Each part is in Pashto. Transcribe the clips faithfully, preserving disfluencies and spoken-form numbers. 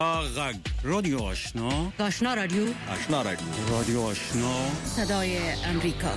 غږ رادیو آشنا آشنا رادیو آشنا رادیو رادیو آشنا صدای امریکا.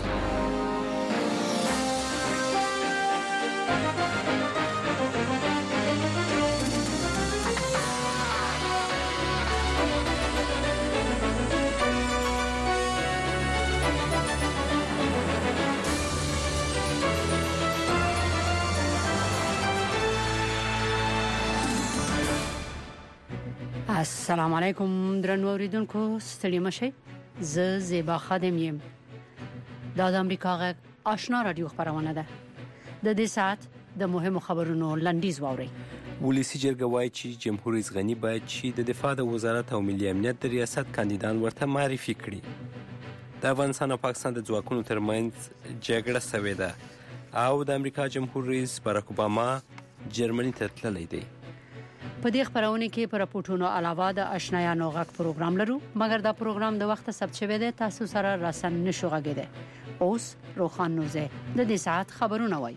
السلام علیکم درنو اوریدونکو، ستړي مشئ. زه زیبا خادم یم. دا د امریکا غږ آشنا رادیو خبرونه ده. د دې ساعت د مهمو خبرونو لنډیز واورئ. ولسی جرګه وایي چې جمهور رئیس غنی باید چې د دفاع د وزارت او ملي امنیت د ریاست کاندیدان ورته معرفي کړي. د افغانستان او پاکستان د ځواکونو ترمنځ جګړه شوې ده او د امریکا جمهور رئیس باراک اوباما جرمني ته تللی دی. په دې خبرونه کې پر راپورټونو علاوه د آشنایانو غږ پروګرام لرو، مګر دا پروګرام د وخت ثبت شوی دی، تاسو سره راسن نشو غږیده. اوس روخان نوزه د دې ساعت خبرونه وایي.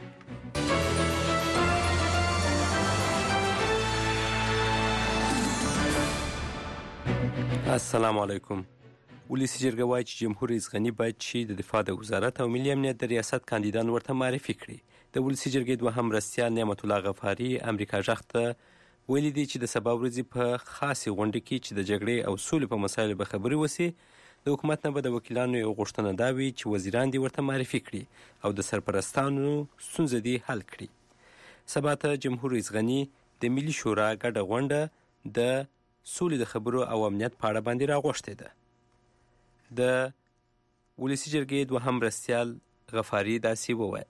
السلام علیکم. ولسی جرګه وایي چې جمهور رئیس غنی باید چې د دفاع د وزارت او ملي امنیت د ریاست کاندیدان ورته معرفي کړي. د ولسی جرګې دوهم مرستیال نعمت الله غفاری امریکا ژغ ته ویلي دي چې د سبا ورځې په خاصې غونډه کې چې د جګړې او سولې په مسایلو به خبرې وشي، د حکومت نه به د وکیلانو یو غوښتنه دا وي چې وزیران دې ورته معرفي کړي او د سرپرستانو ستونزې دې حل کړي. سبا ته جمهور رئیس غني د ملي شورا ګډه غونډه د سولې د خبرو او امنیت په اړه باندې راغوښتې ده. د ولسی جرګې دوهم مرستیال غفاری داسې وویل: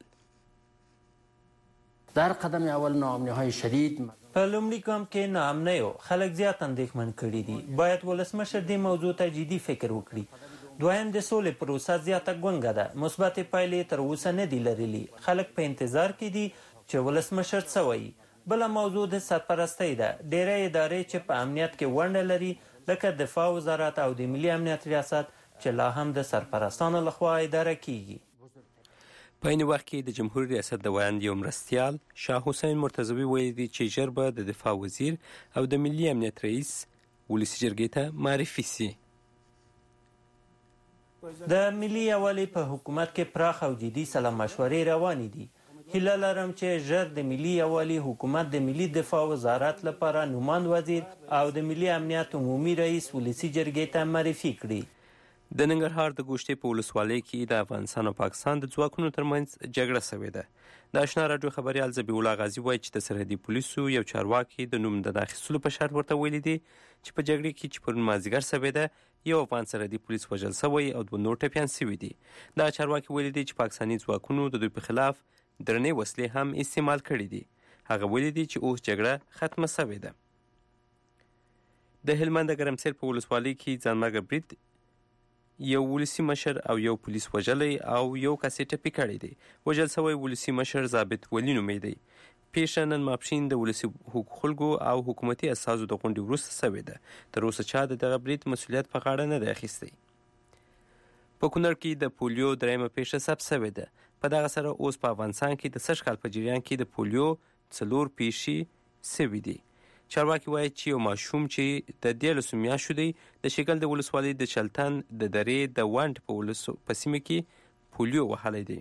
در قدم اول ناامنی‌های شدید په لومړي ګام کې ناامنیو خلک زیات اندېښمن کړي دي. باید ولسمشر دې موضوع ته جدي فکر وکړي. دویم د سولې پروسه زیاته ګونګه ده. مثبتې پایلې تر اوسه نه دي لرلي. خلک په انتظار کې دي چې ولسمشر څه وایي. بله موضوع د سرپرستۍ ده. ډېری ادارې چې په امنیت کې ونډه لري لکه دفاع وزارت او د ملي امنیت ریاست چې لا هم د سرپرستانو لخوا اداره کیږي. په این وخت کې د جمهوریت ریاست د ویاند یو مرستیال شاه حسین مرتضوی ویلي دي چې ژر به د دفاع وزیر او د ملي امنیت رئیس ولسی جرګې ته معرفي سي. د ملي یوالي په حکومت کې پراخ او جدي سلا مشورې روانې دي. هیله لرم چې ژر د ملي یوالي حکومت د ملي دفاع وزارت لپاره نوماند وزیر او د ملي امنیت عمومي رئیس ولسی جرګې ته معرفي کړي. د ننګرهار د ګوشتې په ولسوالۍ کې د افغانستان او پاکستان د ځواکونو ترمنځ جګړه شوې ده. د آشنا راډیو خبریال ذبیح الله غازي وایي چې د سرحدي پولیسو یو چارواکي د نوم د اخیستلو په شرط ورته ویلي دي چې په جګړې کې چې پرون مازدیګر شوې ده یو افغان سرحدي پولیس وژل شوی او دوه نور ټپیان شوي دي. دا چارواکي ویلي دي چې پاکستاني ځواکونو د دوی په خلاف درنې وسلې هم استعمال کړي دي. هغه ویلي دي چې اوس جګړه ختمه شوې ده. د هلمند د ګرمسیر په ولسوالۍ کې ځانمرګه برید یو ولسی مشر او یو پولیس وژلی او یو کس یې ټپي کړی دی. وژل شوی ولسی مشر ضابط ولی نومیدی. پیښه نن ماپښین د ولسي خلکو او حکومتي اساسو د غونډې وروسته شوې ده. تر اوسه چا د دغه برید مسؤلیت په غاړه نه دی اخیستی. په کونړ کې د پولیو دریمه پیښه ثبت شوې ده. په دغه سره اوس په افغانستان کې د سږ کال په جریان کې د پولیو څلور پیښې شوي دي. چارواکي وایي چې یو ماشوم چې د دیارلسو میاشتو دی د شیګل د ولسوالۍ د چلتن د درې د وانډ په ولسو په سیمه کې پولیو وهلی دی.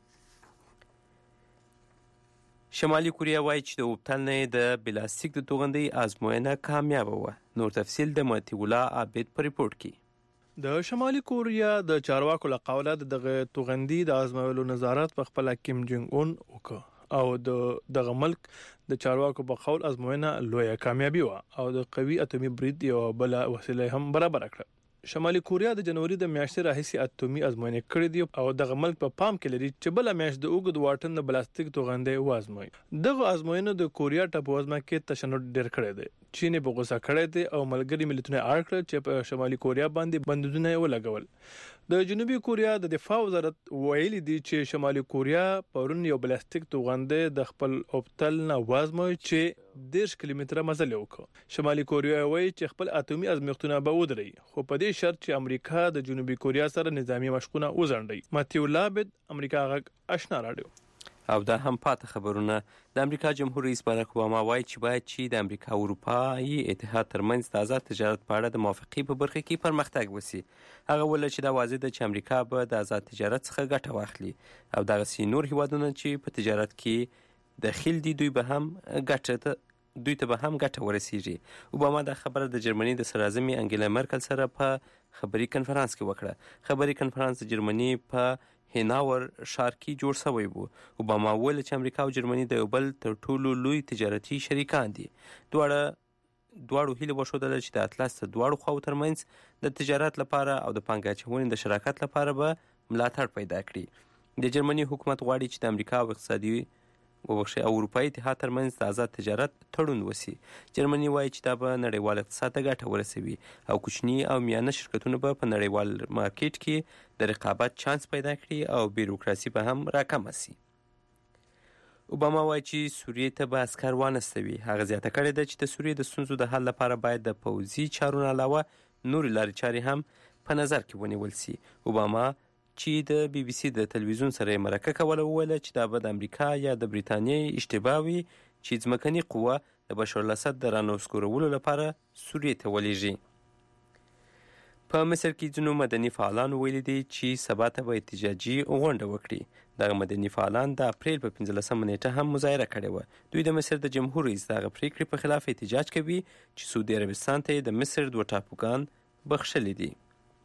شمالي کوریا وایي چې د اوبتل نه د بلاستیک د توغندۍ ازموینه کامیابه وه. نور تفصیل د مهدي الله عابد په ریپورټ کې. د شمالي کوریا د چارواکو له قوله دغه توغندۍ د ازمویلو نظارت په خپل کیم جونګ اون وکړ او د دغه ملک د چارواکو په قول ازموینه لویه کامیابی و او د قوي اتومي برید یو بل وسیله هم برابر کړه. شمالي کوریا د جنوري د میاشتې راهیسې اتومي ازموینه کړې دي او دغه ملک په پام کې لري چې بل میاشت د اوګد واټن د بلاستیک توغندۍ وازموي. دغه ازموینه د کوریا ټاپووزمه کې تشنج ډېر کړی دی. چین په غوسه کړی دی او ملګري ملتونه اړ کړ چې په شمالي کوریا باندې بندیزونه ولګول. د جنوبي کوریا د دفاع وزارت ویلي دی چې شمالي کوریا پرون یو بلاستیک توغندۍ د خپل اوبتل نه وازموي چې دېرش کیلومتره مزل وکړ. شمالي کوریا وایي چې خپل اتومي ازمایښتونه به ودري، خو په دې شرط چې امریکا د جنوبي کوریا سره نظامی مشقونه وزنډي. مهدي الله عابد، امریکا غږ آشنا راډیو. او دا هم پاته خبرونه. د امریکا جمهور رئیس باراک اوباما وایي چې باید چې د امریکا او اروپایي اتحاد ترمنځ د آزاد تجارت په اړه د موافقې په برخه کې پرمختګ وسی. هغه ویل چې دا واضح ده چې امریکا به د آزاد تجارت څخه ګټه واخلي او دغسې نور هیوادونه چې په تجارت کې دخیل دي دوی به هم ګټه دوی ته به هم ګټه ورسیږي. اوباما دا خبره د جرمني د صدراعظم انګیلا مرکل سره په خبري کنفرانس کې وکړه. خبري کنفرانس د جرمني په هیناور ښار کې جوړ شوی و. اوباما وویل چې امریکا او جرمني د یو بل تر ټولو لوی تجارتي شریکان دي. دواړه دواړو هیله وښودله چې د اطلس د دواړو خواو ترمنځ د تجارت لپاره او د پانګه اچونې د شراکت لپاره به ملاتړ پیدا کړي. د جرمني حکومت غواړي چې د امریکا او اقتصادي وبخښئ او اروپایي اتحاد ترمنځ د آزاد تجارت تړون وسی. جرمني وایي چې دا به نړیوال اقتصاد ته ګټه ورسوي او کوچني او میانه شرکتونه به په نړیوال مارکیټ کې د رقابت چانس پیدا کړي او بیروکراسي به هم راکمه سي. اوباما وایي چې سوریې ته به عسکر وانستوي. هغه زیاته کړې ده چې د سوریې د ستونزو د حل لپاره باید د پوځي چارو نه علاوه نورې لارې چارې هم په نظر کې ونیول سي. اوباما چې د بي بي سي د تلویزیون سره یې مرکه کوله وویله چې دا به د امریکا یا د بریتانیې اشتباه وي چې ځمکني قوه د بشار الاسد د رانسکورولو لپاره سوریې ته ولیږي. په مصر کې ځینو مدني فعالانو ویلي دي چې سبا ته به احتجاجي غونډه وکړي. دغه مدني فعالان د اپریل په پنځلسمه نیټه هم مظاهره کړې وه. دوی د مصر د جمهور رئیس دغه پریکړې په خلاف احتجاج کوي چې سعودي عربستان ته د مصر دوه ټاپوګان بخښلي دي.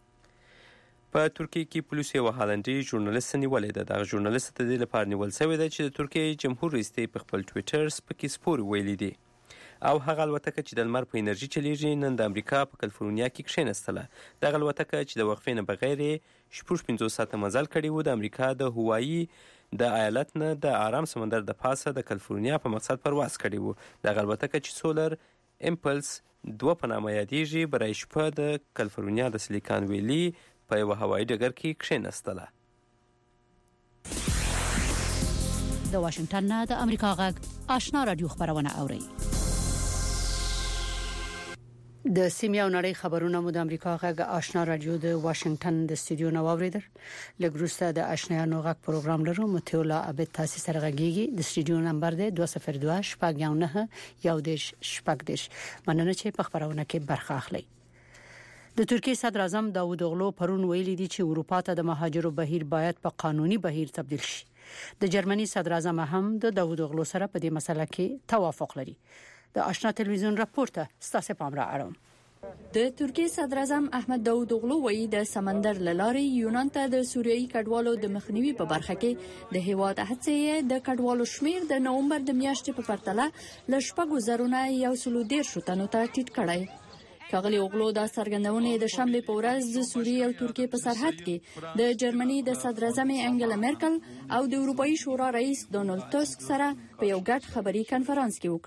په ترکیه کې پولیسو یوه هالنډي ژورنالیست نیولې ده. دغه ژورنالیست د دې لپاره نیول شوې ده چې د ترکیې جمهور رئیس ته په خپل ټویټر سپکې سپورې ویلي دي او هغه الوتکه چې د لمر په انرژي چلیږي نن د امریکا په کالیفورنیا کې کښېنستله. دغه الوتکه چې د وقفې نه بغیر یې شپږ پنځوس ساعته مزل کړی و د امریکا د هوایي د ایالت نه د آرام سمندر د پاسه د کالیفورنیا په مقصد پرواز کړی و. دغه الوتکه چې سولر امپلس دوه په نامه یادیږي برای شپه د کالیفورنیا د سیلیکان ویلي په یوه هوایي ډګر کې کښېنستله. د واشنگټن نه د امریکا غږ آشنا رادیو خبرونه اوري. د سیمه او نړۍ خبرونه مو د امریکا غږ آشنا رادیو د واشنگټن د استودیو نو اوریدل. لګروسته د آشنا نو غږ پروګرام لرو متولا ابد تاسو سره غږیږي. د استودیو نمبر دی دوه صفر دوه شپږ یو نه یو دیش شپږ دیش. مننه چې په خبرونه کې برخه اخلي. د ترکیه صدر اعظم داوود اوغلو پرون ویلي دي چې اروپا ته د مهاجرو بهیر باید په قانوني بهیر تبدیل شي. د جرمني صدر اعظم هم د داوود اوغلو سره په دې مسله کې توافق لري. د آشنا تلویزیون راپورته ستاسو پام را اړوم. د ترکیه صدر اعظم احمد داوود اوغلو وایي د سمندر لارې یونان ته د سوریایي کډوالو د مخنیوي په برخه کې د هیواد هڅې د کډوالو شمیر د نومبر د میاشتې په پرتله ل شپږ زره یو سل ډیر شتنو ته ټیټ کړی. ښاغلي اوغلو دا څرګندونې د شنبې په ورځ د سوریې او ترکیې په سرحد کې د جرمني د صدر اعظم انګلا مرکل او د اروپאי شورا رئیس ډونالد ټسک سره په یو ګډ خبري کنفرانس کې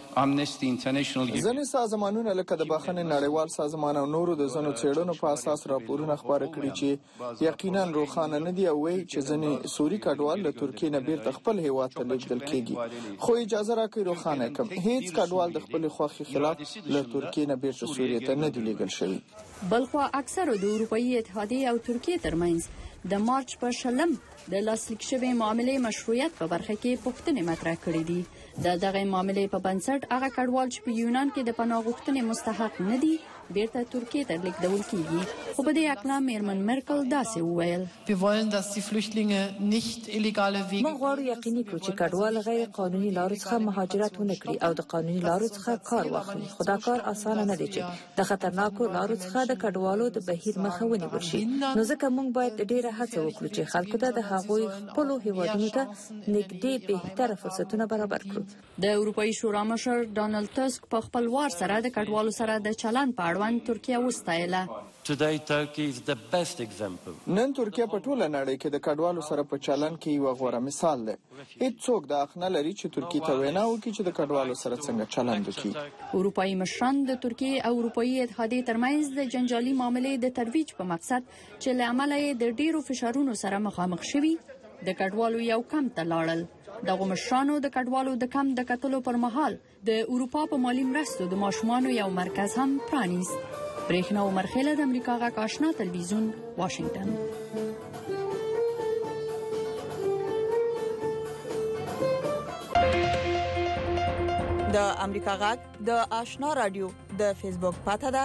وکړي. ځینې سازمانونه لکه د بخښنې نړیوال سازمان او نورو د ځینو څېړنو په اساس راپورونه خبره کړي چې یقینا روښانه نه دي او وایي چې ځینې سوري کډوال له ترکیې نه بیرته خپل هیواد ته لیږدول کیږي. خو اجازه راکړئ روښانه کړم هیڅ کډوال د خپل خوښې خلاف له ترکیې نه بیرته سوري ته نه دی لیږل شوی. بلخو اکثره د اروپאי اتحادیې او ترکیې ترمنځ د مارچ په شلم د لاسلیک شوی معاملې مشروعیت په برخه کې پوښتنې مطرح کړې دي. د دغه معاملې په بنسټ هغه کډوال چې په یونان کې د پناه غوښتنې مستحق نه دي بیرته ترکیې ته لیږدول کیږي. خو په دې اقلا میرمن مرکل داسې وویل: Wir wollen, dass die Flüchtlinge nicht illegale Wege موږ غواړو یقیني کړو چې کډوال غیر قانوني لارو څخه مهاجرت ونه کړي او د قانوني لارو څخه کار واخلي. خو دا کار اسانه نه دی چې د خطرناکو لارو څخه د کډوالو د بهیر مخه ونیول شي. نو ځکه موږ باید ډیره هڅه وکړو چې خلکو ته د هغوی خپلو هیوادونو ته نږدې بهتره فرصتونه برابر کړو. د اروپאי شورا مشر ډونالد ټسک په خپل وار سره د کډوالو سره د چلند په اړوند ترکیه وستایله. Today Turkey is the best example. نن ترکیه په ټوله نړۍ کې د کډوالو سره په چلند کې یو غوره مثال دی. هیڅوک د حق نه لري چې ترکیه ته وینا وکړي چې د کډوالو سره څنګه چلند وکړي. اروپאי مشران د ترکیه او اروپאי اتحادیې ترمنځ د جنجالي معاملې د ترویج په مقصد چې له امله د ډیرو فشارونو سره مخامخ شوي د کډوالو یو کم ته لاړل. دغه مشرانو د کډوالو د کم د کتلو پر مهال د اروپا په مالی مرستو د ماشومانو یو مرکز هم پرانیست. برېښنا عمر خیله د امریکا غږ آشنا تلویزیون واشنگټن. د امریکا غږ د آشنا رادیو د فیسبوک پاڼه